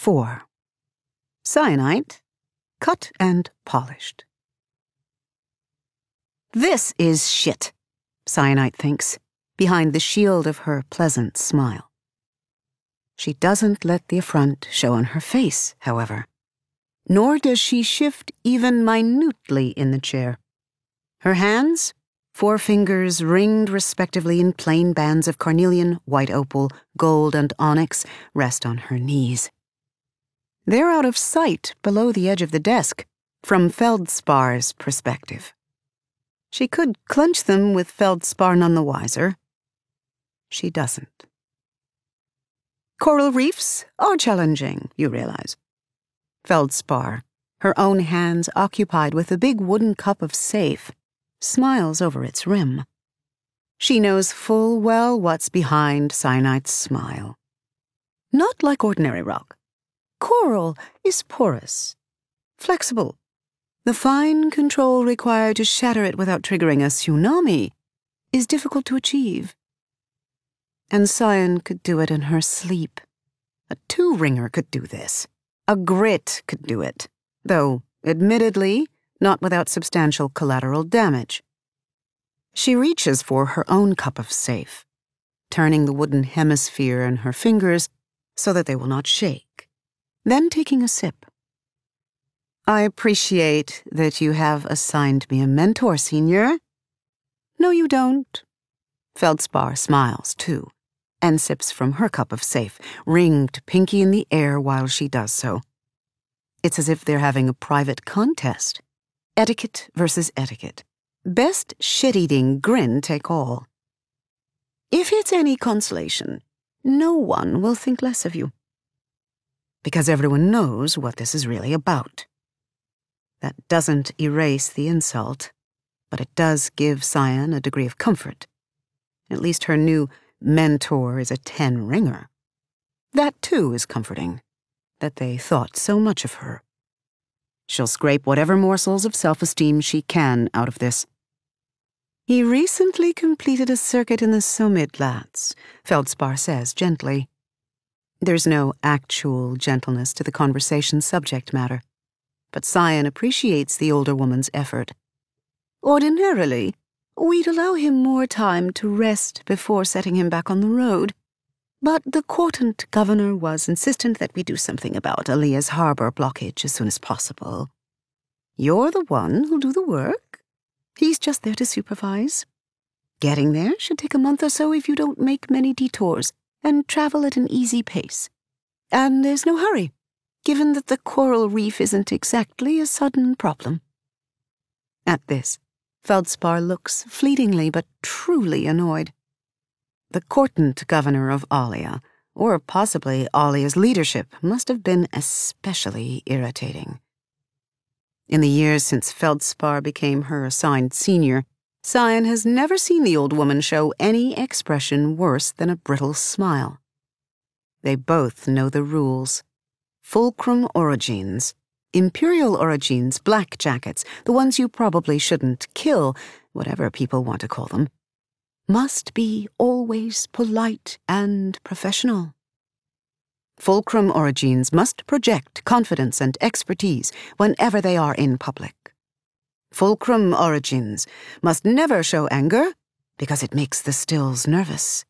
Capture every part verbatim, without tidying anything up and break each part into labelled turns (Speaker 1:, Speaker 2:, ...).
Speaker 1: four. Cyanite, cut and polished. This is shit, Cyanite thinks, behind the shield of her pleasant smile. She doesn't let the affront show on her face, however, nor does she shift even minutely in the chair. Her hands, four fingers ringed respectively in plain bands of carnelian, white opal, gold, and onyx, rest on her knees. They're out of sight below the edge of the desk, from Feldspar's perspective. She could clench them with Feldspar none the wiser. She doesn't. Coral reefs are challenging, you realize. Feldspar, her own hands occupied with a big wooden cup of safe, smiles over its rim. She knows full well what's behind Cyanite's smile. Not like ordinary rock. Coral is porous, flexible. The fine control required to shatter it without triggering a tsunami is difficult to achieve. And Cyan could do it in her sleep. A two-ringer could do this. A grit could do it, though, admittedly, not without substantial collateral damage. She reaches for her own cup of safe, turning the wooden hemisphere in her fingers so that they will not shake, then taking a sip. I appreciate that you have assigned me a mentor, Senior. No, you don't. Feldspar smiles, too, and sips from her cup of safe, ringed pinky in the air while she does so. It's as if they're having a private contest. Etiquette versus etiquette. Best shit-eating grin take all. If it's any consolation, no one will think less of you. Because everyone knows what this is really about. That doesn't erase the insult, but it does give Cyan a degree of comfort. At least her new mentor is a ten-ringer. That, too, is comforting, that they thought so much of her. She'll scrape whatever morsels of self-esteem she can out of this. He recently completed a circuit in the Somidlats, Feldspar says gently. There's no actual gentleness to the conversation's subject matter, but Cyan appreciates the older woman's effort. Ordinarily, we'd allow him more time to rest before setting him back on the road, but the Quartant governor was insistent that we do something about Aaliyah's harbor blockage as soon as possible. You're the one who'll do the work. He's just there to supervise. Getting there should take a month or so if you don't make many detours and travel at an easy pace. And there's no hurry, given that the coral reef isn't exactly a sudden problem. At this, Feldspar looks fleetingly but truly annoyed. The Quartant governor of Alia, or possibly Alia's leadership, must have been especially irritating. In the years since Feldspar became her assigned senior, Cyan has never seen the old woman show any expression worse than a brittle smile. They both know the rules. Fulcrum Orogenes, Imperial Orogenes, black jackets, the ones you probably shouldn't kill, whatever people want to call them, must be always polite and professional. Fulcrum Orogenes must project confidence and expertise whenever they are in public. Fulcrum Orogenes must never show anger because it makes the stills nervous.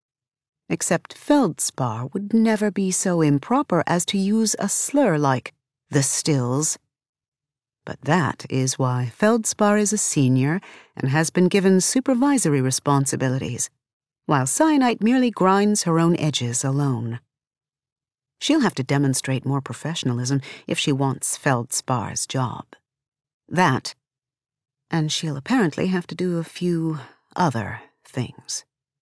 Speaker 1: Except Feldspar would never be so improper as to use a slur like the stills. But that is why Feldspar is a senior and has been given supervisory responsibilities, while Cyanite merely grinds her own edges alone. She'll have to demonstrate more professionalism if she wants Feldspar's job. That, and she'll apparently have to do a few other things.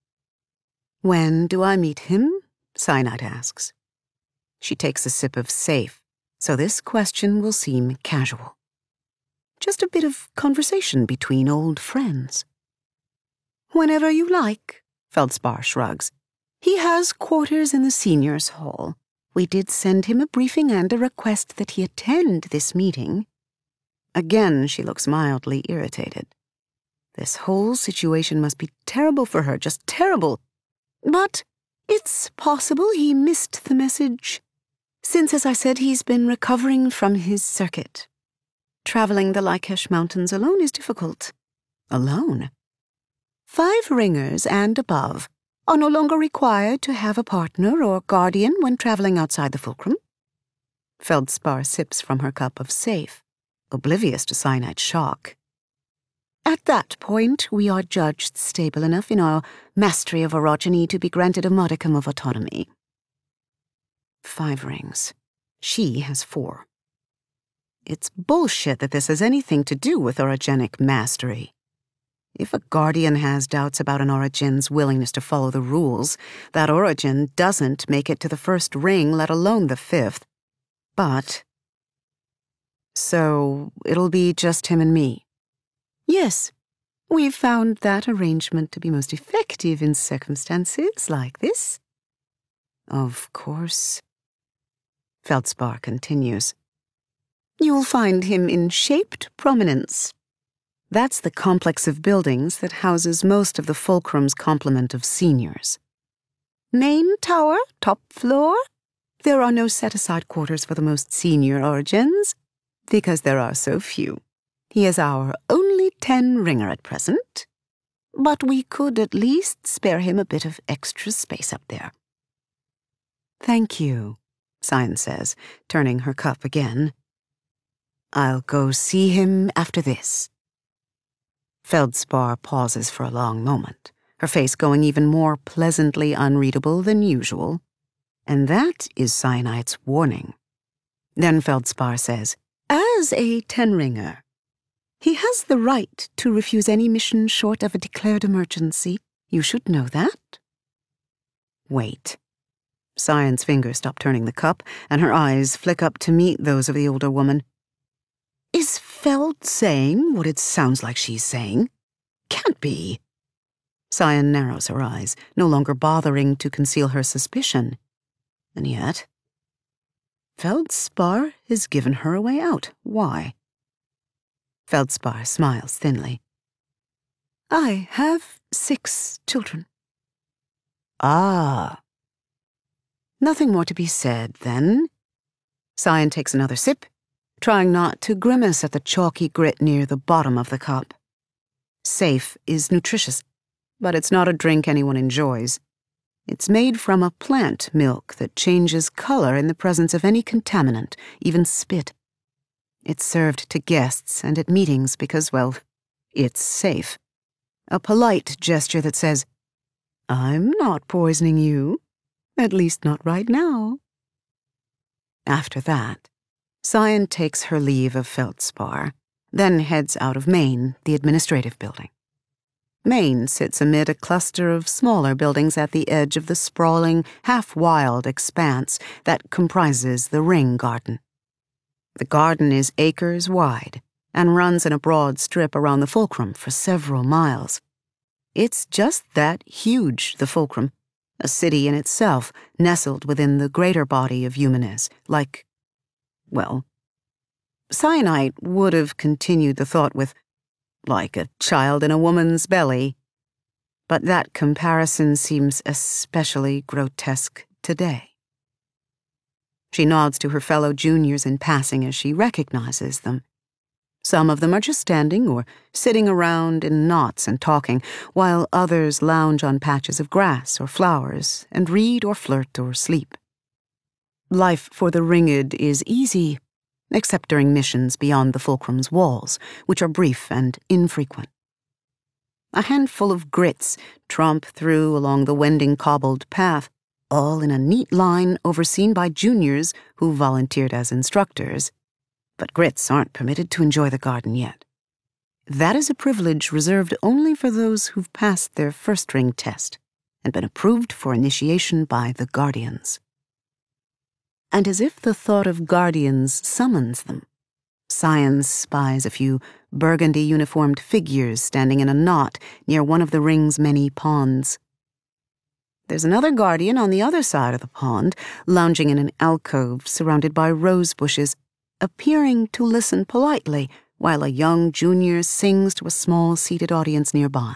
Speaker 1: When do I meet him? Cyanite asks. She takes a sip of safe, so this question will seem casual. Just a bit of conversation between old friends. Whenever you like, Feldspar shrugs. He has quarters in the seniors' hall. We did send him a briefing and a request that he attend this meeting. Again, she looks mildly irritated. This whole situation must be terrible for her, just terrible. But it's possible he missed the message. Since, as I said, he's been recovering from his circuit. Traveling the Lykesh Mountains alone is difficult. Alone? Five ringers and above are no longer required to have a partner or guardian when traveling outside the fulcrum. Feldspar sips from her cup of safe, oblivious to cyanide shock. At that point, we are judged stable enough in our mastery of orogeny to be granted a modicum of autonomy. Five rings. She has four. It's bullshit that this has anything to do with orogenic mastery. If a guardian has doubts about an orogen's willingness to follow the rules, that orogen doesn't make it to the first ring, let alone the fifth. But... So, it'll be just him and me. Yes, we've found that arrangement to be most effective in circumstances like this. Of course. Feldspar continues. You'll find him in shaped prominence. That's the complex of buildings that houses most of the fulcrum's complement of seniors. Main tower, top floor. There are no set-aside quarters for the most senior orogens, because there are so few. He is our only ten-ringer at present, but we could at least spare him a bit of extra space up there. Thank you, Cyan says, turning her cup again. I'll go see him after this. Feldspar pauses for a long moment, her face going even more pleasantly unreadable than usual, and that is Cyanite's warning. Then Feldspar says, as a ten-ringer, he has the right to refuse any mission short of a declared emergency. You should know that. Wait. Cyan's fingers stop turning the cup, and her eyes flick up to meet those of the older woman. Is Feld saying what it sounds like she's saying? Can't be. Cyan narrows her eyes, no longer bothering to conceal her suspicion. And yet, Feldspar has given her a way out. Why? Feldspar smiles thinly. I have six children. Ah. Nothing more to be said, then. Cyan takes another sip, trying not to grimace at the chalky grit near the bottom of the cup. Safe is nutritious, but it's not a drink anyone enjoys. It's made from a plant milk that changes color in the presence of any contaminant, even spit. It's served to guests and at meetings because, well, it's safe. A polite gesture that says, I'm not poisoning you, at least not right now. After that, Cyan takes her leave of Feldspar, then heads out of Main, the administrative building. Main sits amid a cluster of smaller buildings at the edge of the sprawling, half-wild expanse that comprises the Ring Garden. The garden is acres wide and runs in a broad strip around the fulcrum for several miles. It's just that huge, the fulcrum, a city in itself nestled within the greater body of Eumenes, like, well, Cyanite would have continued the thought with, like a child in a woman's belly. But that comparison seems especially grotesque today. She nods to her fellow juniors in passing as she recognizes them. Some of them are just standing or sitting around in knots and talking, while others lounge on patches of grass or flowers and read or flirt or sleep. Life for the Ringed is easy, except during missions beyond the fulcrum's walls, which are brief and infrequent. A handful of grits tromp through along the winding cobbled path, all in a neat line overseen by juniors who volunteered as instructors. But grits aren't permitted to enjoy the garden yet. That is a privilege reserved only for those who've passed their first ring test and been approved for initiation by the Guardians. And as if the thought of Guardians summons them, Cyan spies a few burgundy-uniformed figures standing in a knot near one of the ring's many ponds. There's another Guardian on the other side of the pond, lounging in an alcove surrounded by rose bushes, appearing to listen politely while a young junior sings to a small seated audience nearby.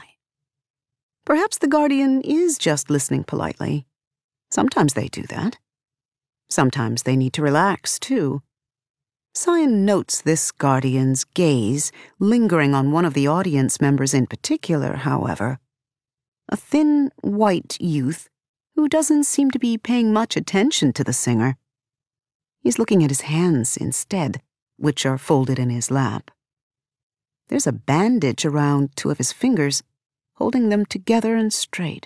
Speaker 1: Perhaps the Guardian is just listening politely. Sometimes they do that. Sometimes they need to relax, too. Sion notes this guardian's gaze, lingering on one of the audience members in particular, however. A thin, white youth who doesn't seem to be paying much attention to the singer. He's looking at his hands instead, which are folded in his lap. There's a bandage around two of his fingers, holding them together and straight.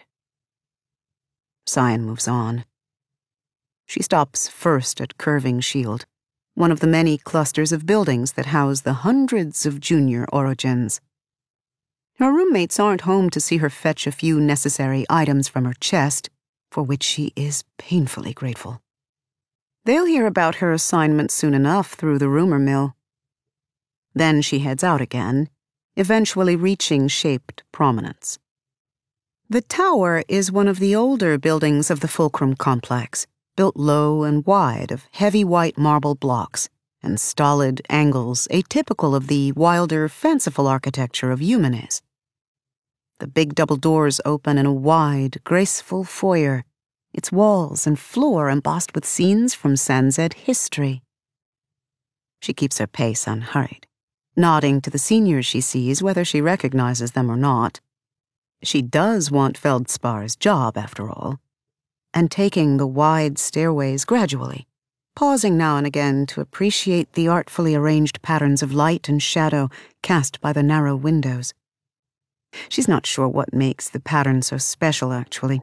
Speaker 1: Sion moves on. She stops first at Curving Shield, one of the many clusters of buildings that house the hundreds of junior Orogens. Her roommates aren't home to see her fetch a few necessary items from her chest, for which she is painfully grateful. They'll hear about her assignment soon enough through the rumor mill. Then she heads out again, eventually reaching shaped prominence. The tower is one of the older buildings of the Fulcrum complex, built low and wide of heavy white marble blocks and stolid angles atypical of the wilder, fanciful architecture of Eumenes. The big double doors open in a wide, graceful foyer, its walls and floor embossed with scenes from Sanzed history. She keeps her pace unhurried, nodding to the seniors she sees whether she recognizes them or not. She does want Feldspar's job, after all, and taking the wide stairways gradually, pausing now and again to appreciate the artfully arranged patterns of light and shadow cast by the narrow windows. She's not sure what makes the pattern so special, actually.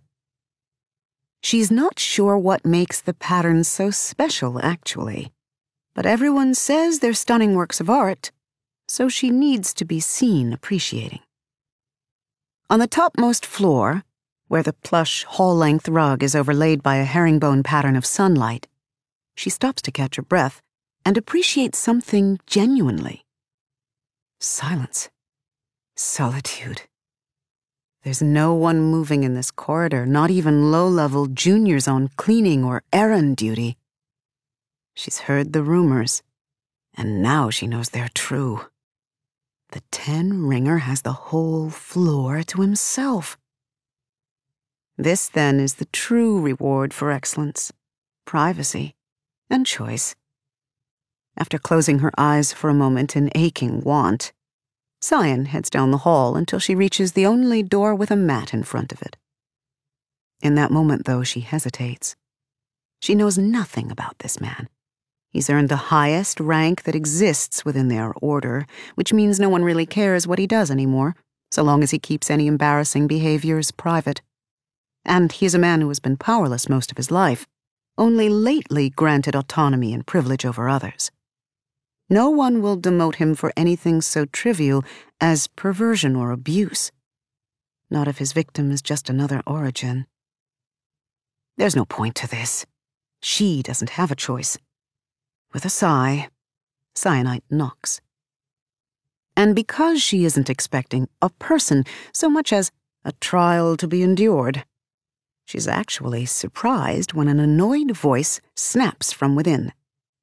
Speaker 1: She's not sure what makes the patterns so special, actually. But everyone says they're stunning works of art, so she needs to be seen appreciating. On the topmost floor, where the plush hall-length rug is overlaid by a herringbone pattern of sunlight, she stops to catch her breath and appreciate something genuinely. Silence. Solitude. There's no one moving in this corridor, not even low-level juniors on cleaning or errand duty. She's heard the rumors, and now she knows they're true. The Ten-Ringer has the whole floor to himself. This, then, is the true reward for excellence, privacy, and choice. After closing her eyes for a moment in aching want, Sion heads down the hall until she reaches the only door with a mat in front of it. In that moment, though, she hesitates. She knows nothing about this man. He's earned the highest rank that exists within their order, which means no one really cares what he does anymore, so long as he keeps any embarrassing behaviors private. And he's a man who has been powerless most of his life, only lately granted autonomy and privilege over others. No one will demote him for anything so trivial as perversion or abuse. Not if his victim is just another Orogen. There's no point to this. She doesn't have a choice. With a sigh, Syenite knocks. And because she isn't expecting a person so much as a trial to be endured, she's actually surprised when an annoyed voice snaps from within.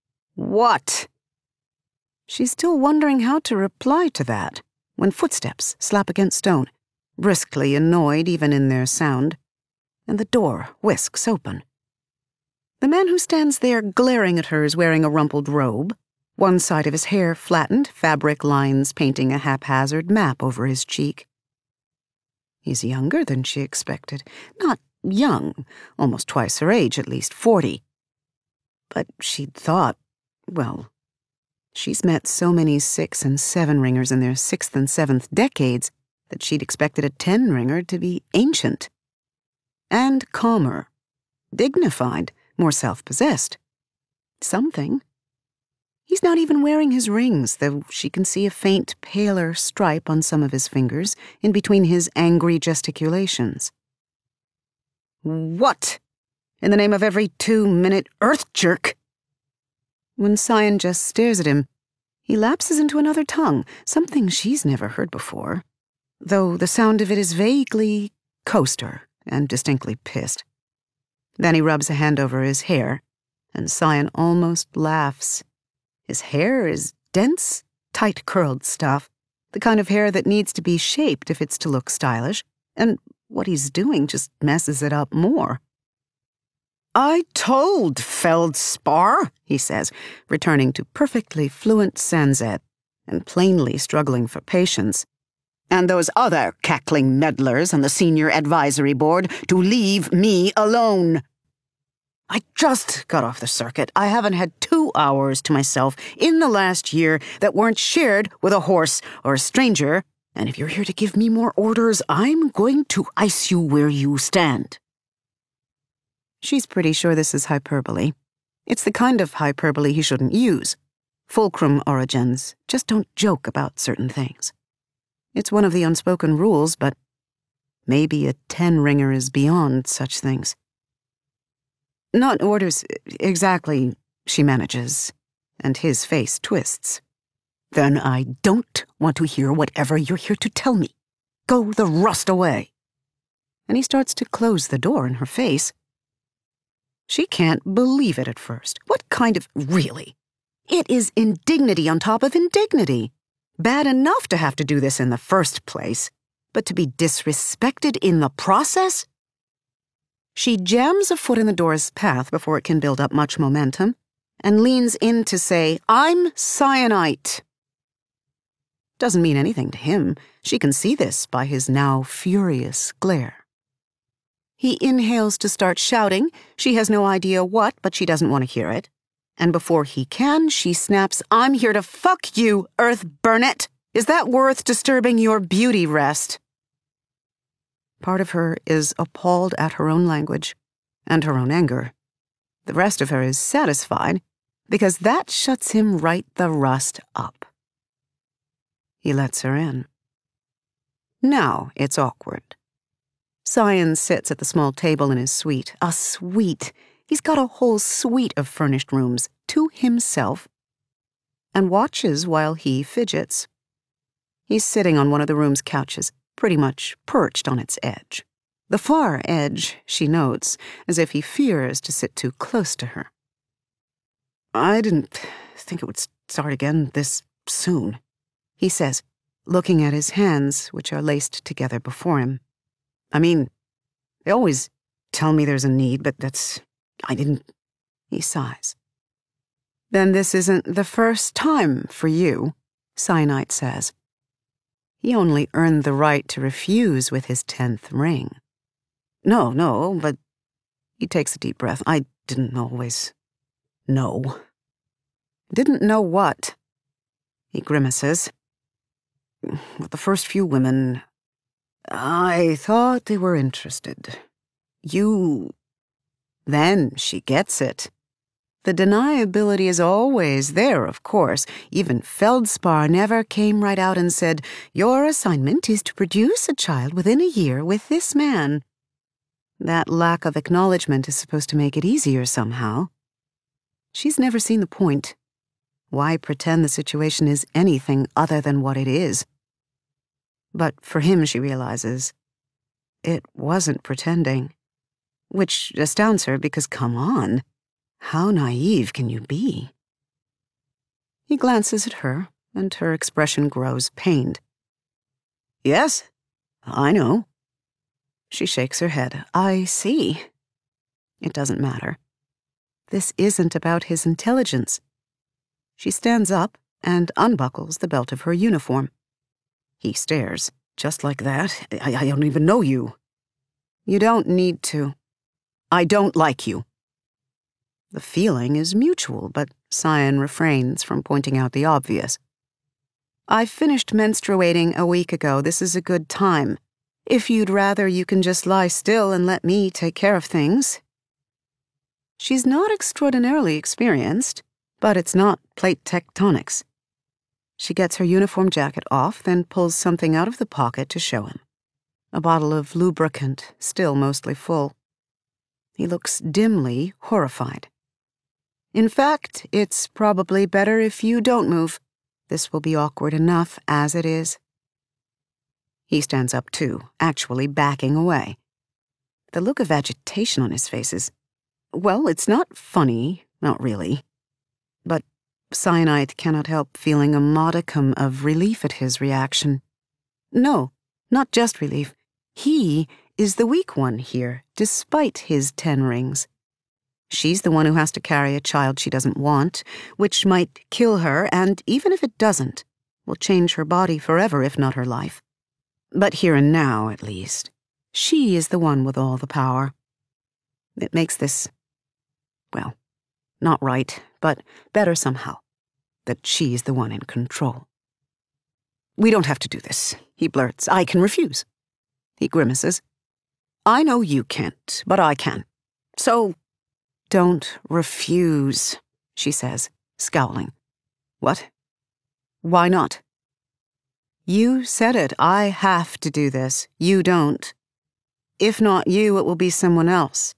Speaker 1: "What?" She's still wondering how to reply to that when footsteps slap against stone, briskly annoyed even in their sound, and the door whisks open. The man who stands there glaring at her is wearing a rumpled robe, one side of his hair flattened, fabric lines painting a haphazard map over his cheek. He's younger than she expected. Not young, almost twice her age, at least forty. But she'd thought, well, she's met so many six and seven ringers in their sixth and seventh decades that she'd expected a ten ringer to be ancient. And calmer, dignified, more self-possessed. Something. He's not even wearing his rings, though she can see a faint, paler stripe on some of his fingers in between his angry gesticulations. "What? In the name of every two-minute earth jerk?" When Sion just stares at him, he lapses into another tongue, something she's never heard before, though the sound of it is vaguely coaster and distinctly pissed. Then he rubs a hand over his hair, and Sion almost laughs. His hair is dense, tight-curled stuff, the kind of hair that needs to be shaped if it's to look stylish, and what he's doing just messes it up more. I told Feldspar, he says, returning to perfectly fluent Sanzet and plainly struggling for patience, and those other cackling meddlers on the senior advisory board to leave me alone. I just got off the circuit. I haven't had two hours to myself in the last year that weren't shared with a horse or a stranger, and if you're here to give me more orders, I'm going to ice you where you stand. She's pretty sure this is hyperbole. It's the kind of hyperbole he shouldn't use. Fulcrum origins just don't joke about certain things. It's one of the unspoken rules, but maybe a ten-ringer is beyond such things. Not orders exactly, she manages, and his face twists. Then I don't want to hear whatever you're here to tell me. Go the rust away. And he starts to close the door in her face. She can't believe it at first. What kind of... Really? It is indignity on top of indignity. Bad enough to have to do this in the first place, but to be disrespected in the process? She jams a foot in the door's path before it can build up much momentum, and leans in to say, I'm Cyanite. Doesn't mean anything to him. She can see this by his now furious glare. He inhales to start shouting. She has no idea what, but she doesn't want to hear it. And before he can, she snaps, I'm here to fuck you, Earth Burnett. Is that worth disturbing your beauty rest? Part of her is appalled at her own language and her own anger. The rest of her is satisfied because that shuts him right the rust up. He lets her in. Now it's awkward. Cyan sits at the small table in his suite. A suite. He's got a whole suite of furnished rooms to himself, and watches while he fidgets. He's sitting on one of the room's couches, pretty much perched on its edge. The far edge, she notes, as if he fears to sit too close to her. I didn't think it would start again this soon, he says, looking at his hands, which are laced together before him. I mean, they always tell me there's a need, but that's... I didn't... He sighs. Then this isn't the first time for you, Cyanite says. He only earned the right to refuse with his tenth ring. No, no, but... He takes a deep breath. I didn't always... know. Didn't know what? He grimaces. With the first few women... I thought they were interested. You... Then she gets it. The deniability is always there, of course. Even Feldspar never came right out and said, your assignment is to produce a child within a year with this man. That lack of acknowledgement is supposed to make it easier somehow. She's never seen the point. Why pretend the situation is anything other than what it is? But for him, she realizes, it wasn't pretending. Which astounds her because, come on, how naive can you be? He glances at her, and her expression grows pained. Yes, I know. She shakes her head. I see. It doesn't matter. This isn't about his intelligence. She stands up and unbuckles the belt of her uniform. He stares. Just like that? I, I don't even know you. You don't need to. I don't like you. The feeling is mutual, but Cyan refrains from pointing out the obvious. I finished menstruating a week ago. This is a good time. If you'd rather, you can just lie still and let me take care of things. She's not extraordinarily experienced, but it's not plate tectonics. She gets her uniform jacket off, then pulls something out of the pocket to show him. A bottle of lubricant, still mostly full. He looks dimly horrified. In fact, it's probably better if you don't move. This will be awkward enough as it is. He stands up too, actually backing away. The look of agitation on his face is, well, it's not funny, not really. But Cyanite cannot help feeling a modicum of relief at his reaction. No, not just relief. He is the weak one here, despite his ten rings. She's the one who has to carry a child she doesn't want, which might kill her, and even if it doesn't, will change her body forever, if not her life. But here and now, at least, she is the one with all the power. It makes this, well, not right, but better somehow, that she's the one in control. "We don't have to do this," he blurts. "I can refuse." He grimaces. "I know you can't, but I can. So, don't refuse," she says, scowling. "What? Why not?" "You said it. I have to do this. You don't. If not you, it will be someone else."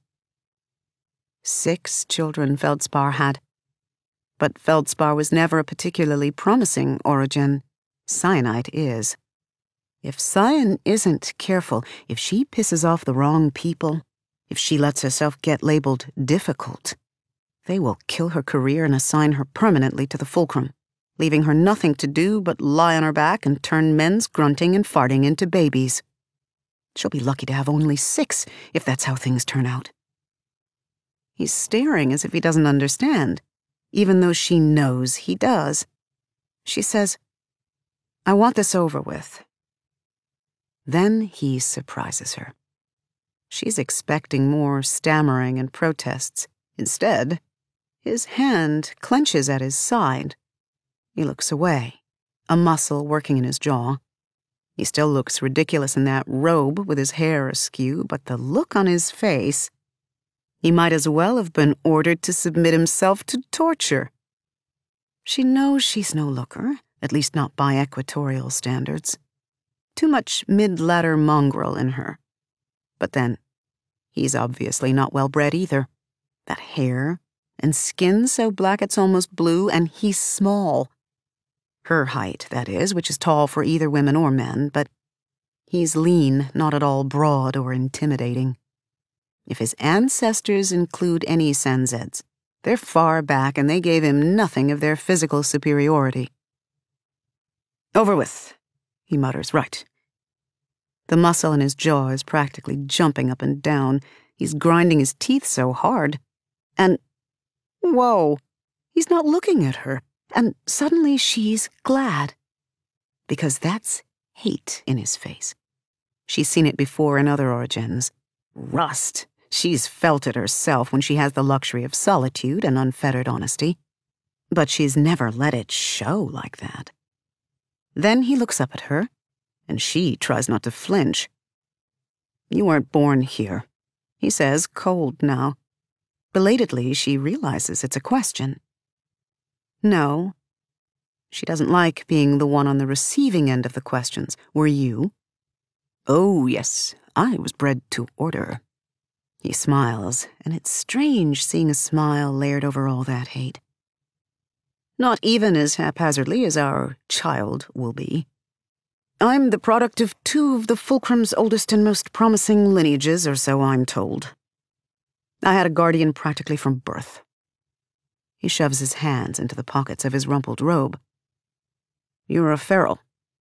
Speaker 1: Six children Feldspar had. But Feldspar was never a particularly promising origin. Syenite is. If Syan isn't careful, if she pisses off the wrong people, if she lets herself get labeled difficult, they will kill her career and assign her permanently to the fulcrum, leaving her nothing to do but lie on her back and turn men's grunting and farting into babies. She'll be lucky to have only six, if that's how things turn out. He's staring as if he doesn't understand, even though she knows he does. She says, "I want this over with." Then he surprises her. She's expecting more stammering and protests. Instead, his hand clenches at his side. He looks away, a muscle working in his jaw. He still looks ridiculous in that robe with his hair askew, but the look on his face, he might as well have been ordered to submit himself to torture. She knows she's no looker, at least not by equatorial standards. Too much mid-ladder mongrel in her. But then, he's obviously not well-bred either. That hair and skin so black it's almost blue, and he's small. Her height, that is, which is tall for either women or men, but he's lean, not at all broad or intimidating. If his ancestors include any Sanzeds, they're far back and they gave him nothing of their physical superiority. "Over with," he mutters. "Right." The muscle in his jaw is practically jumping up and down. He's grinding his teeth so hard. And, whoa, he's not looking at her. And suddenly she's glad. Because that's hate in his face. She's seen it before in other origins. Rust. She's felt it herself when she has the luxury of solitude and unfettered honesty. But she's never let it show like that. Then he looks up at her, and she tries not to flinch. "You weren't born here," he says, cold now. Belatedly, she realizes it's a question. No. She doesn't like being the one on the receiving end of the questions. "Were you?" "Oh, yes, I was bred to order." He smiles, and it's strange seeing a smile layered over all that hate. Not even as haphazardly as our child will be. "I'm the product of two of the Fulcrum's oldest and most promising lineages, or so I'm told. I had a guardian practically from birth." He shoves his hands into the pockets of his rumpled robe. "You're a feral."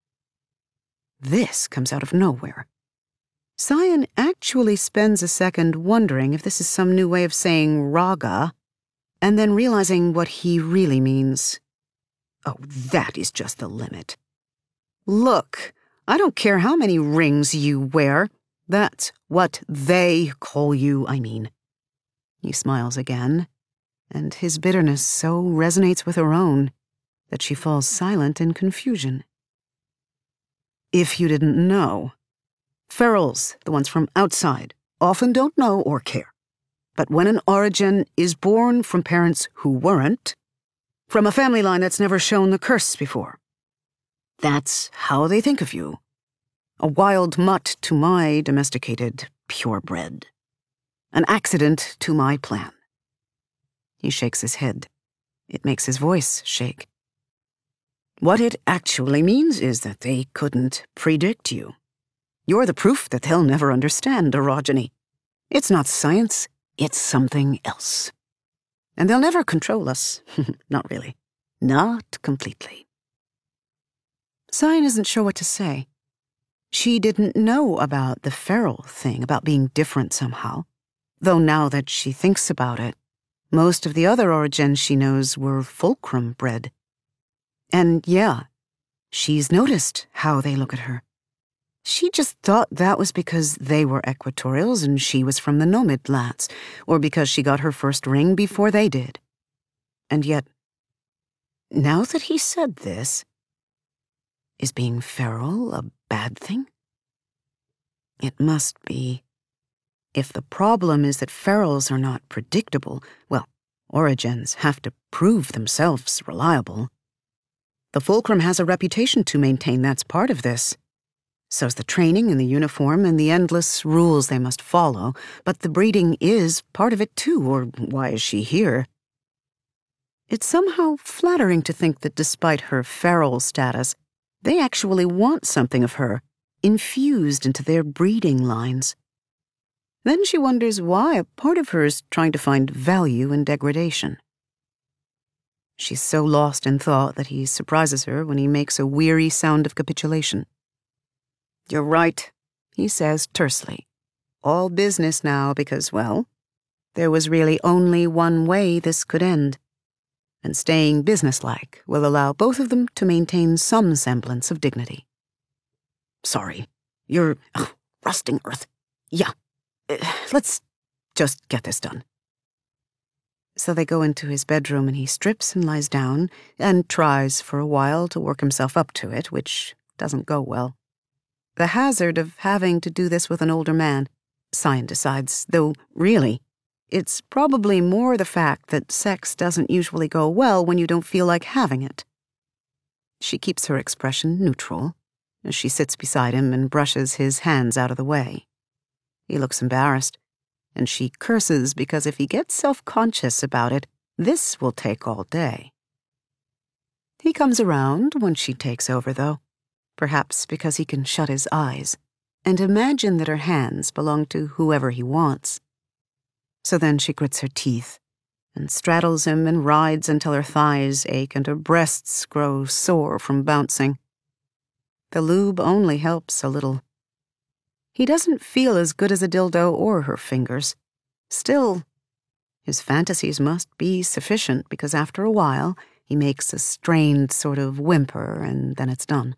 Speaker 1: This comes out of nowhere. Syan actually spends a second wondering if this is some new way of saying raga, and then realizing what he really means. Oh, that is just the limit. "Look, I don't care how many rings you wear. That's what they call you, I mean." He smiles again, and his bitterness so resonates with her own that she falls silent in confusion. "If you didn't know, ferals, the ones from outside, often don't know or care. But when an origin is born from parents who weren't, from a family line that's never shown the curse before, that's how they think of you. A wild mutt to my domesticated purebred. An accident to my plan." He shakes his head. It makes his voice shake. "What it actually means is that they couldn't predict you. You're the proof that they'll never understand orogeny. It's not science, it's something else. And they'll never control us. Not really. Not completely." Syan isn't sure what to say. She didn't know about the feral thing, about being different somehow. Though now that she thinks about it, Most of the other Orogens she knows were fulcrum bred. And yeah, she's noticed how they look at her. She just thought that was because they were Equatorials and she was from the Nomad lats, or because she got her first ring before they did. And yet, now that he said this, is being feral a bad thing? It must be. If the problem is that ferals are not predictable, well, Orogens have to prove themselves reliable. The Fulcrum has a reputation to maintain that's part of this. So's the training and the uniform and the endless rules they must follow, but the breeding is part of it too, or why is she here? It's somehow flattering to think that despite her feral status, they actually want something of her, infused into their breeding lines. Then she wonders why a part of her is trying to find value in degradation. She's so lost in thought that he surprises her when he makes a weary sound of capitulation. "You're right," he says tersely. "All business now because, well, there was really only one way this could end. And staying businesslike will allow both of them to maintain some semblance of dignity." "Sorry, you're ugh, rusting earth. Yeah, uh, let's just get this done." So they go into his bedroom and he strips and lies down and tries for a while to work himself up to it, which doesn't go well. The hazard of having to do this with an older man, Sion decides, though really, it's probably more the fact that sex doesn't usually go well when you don't feel like having it. She keeps her expression neutral as she sits beside him and brushes his hands out of the way. He looks embarrassed, and she curses because if he gets self-conscious about it, this will take all day. He comes around when she takes over, though, perhaps because he can shut his eyes and imagine that her hands belong to whoever he wants. So then she grits her teeth and straddles him and rides until her thighs ache and her breasts grow sore from bouncing. The lube only helps a little. He doesn't feel as good as a dildo or her fingers. Still, his fantasies must be sufficient because after a while he makes a strained sort of whimper and then it's done.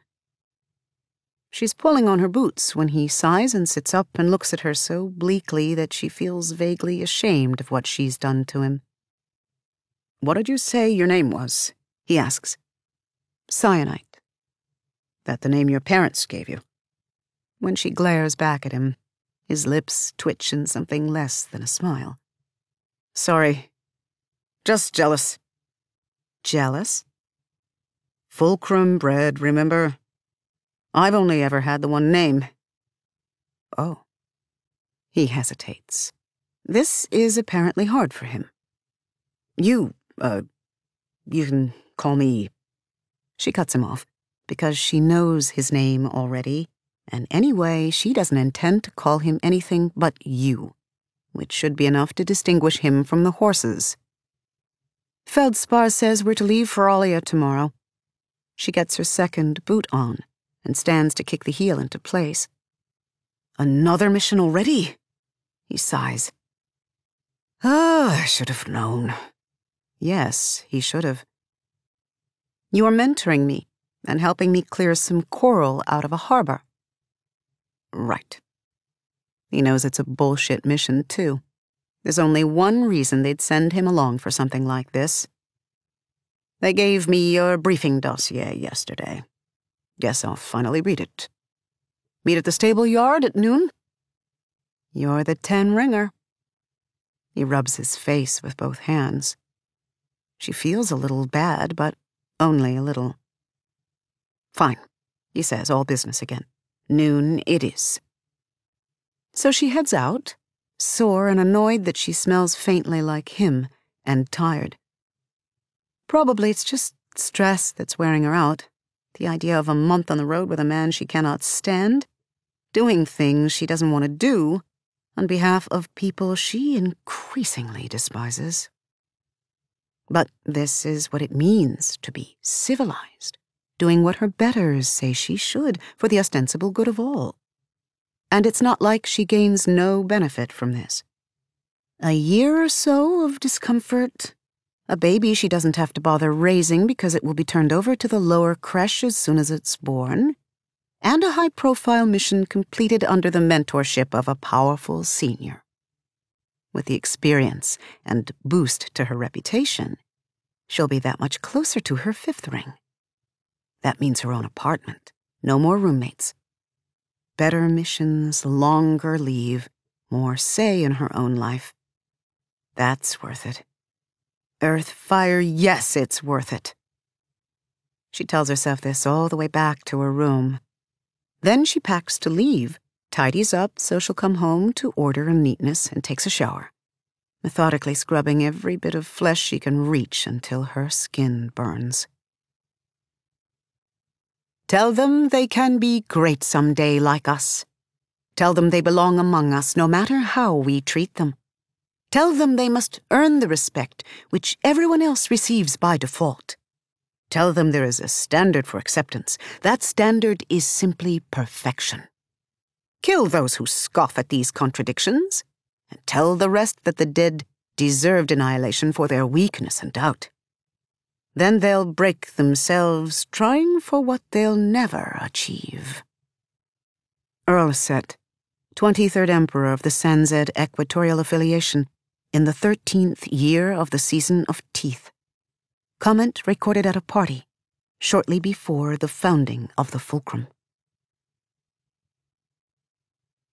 Speaker 1: She's pulling on her boots when he sighs and sits up and looks at her so bleakly that she feels vaguely ashamed of what she's done to him. "What did you say your name was?" he asks. "Cyanite." "That the name your parents gave you?" When she glares back at him, his lips twitch in something less than a smile. "Sorry. Just jealous." "Jealous?" "Fulcrum bred, remember? I've only ever had the one name." "Oh." He hesitates. This is apparently hard for him. You, uh, you can call me..." She cuts him off, because she knows his name already, and anyway, she doesn't intend to call him anything but you, which should be enough to distinguish him from the horses. "Feldspar says we're to leave for Alia tomorrow." She gets her second boot on and stands to kick the heel into place. "Another mission already?" He sighs. "Ah, I should have known." Yes, he should have. "You're mentoring me and helping me clear some coral out of a harbor." Right. He knows it's a bullshit mission, too. There's only one reason they'd send him along for something like this. "They gave me your briefing dossier yesterday. Guess I'll finally read it. Meet at the stable yard at noon?" "You're the ten-ringer." He rubs his face with both hands. She feels a little bad, but only a little. "Fine," he says, all business again. "Noon it is." So she heads out, sore and annoyed that she smells faintly like him, and tired. Probably it's just stress that's wearing her out. The idea of a month on the road with a man she cannot stand, doing things she doesn't want to do, on behalf of people she increasingly despises. But this is what it means to be civilized, doing what her betters say she should for the ostensible good of all. And it's not like she gains no benefit from this. A year or so of discomfort, a baby she doesn't have to bother raising because it will be turned over to the lower creche as soon as it's born, and a high-profile mission completed under the mentorship of a powerful senior. With the experience and boost to her reputation, she'll be that much closer to her fifth ring. That means her own apartment, no more roommates. Better missions, longer leave, more say in her own life. That's worth it. Earth, fire, yes, it's worth it. She tells herself this all the way back to her room. Then she packs to leave, tidies up so she'll come home to order and neatness, and takes a shower, methodically scrubbing every bit of flesh she can reach until her skin burns. Tell them they can be great someday like us. Tell them they belong among us no matter how we treat them. Tell them they must earn the respect which everyone else receives by default. Tell them there is a standard for acceptance. That standard is simply perfection. Kill those who scoff at these contradictions, and tell the rest that the dead deserved annihilation for their weakness and doubt. Then they'll break themselves trying for what they'll never achieve. Earl Set, twenty-third Emperor of the Sanzed Equatorial Affiliation, in the thirteenth year of the Season of Teeth. Comment recorded at a party, shortly before the founding of the Fulcrum.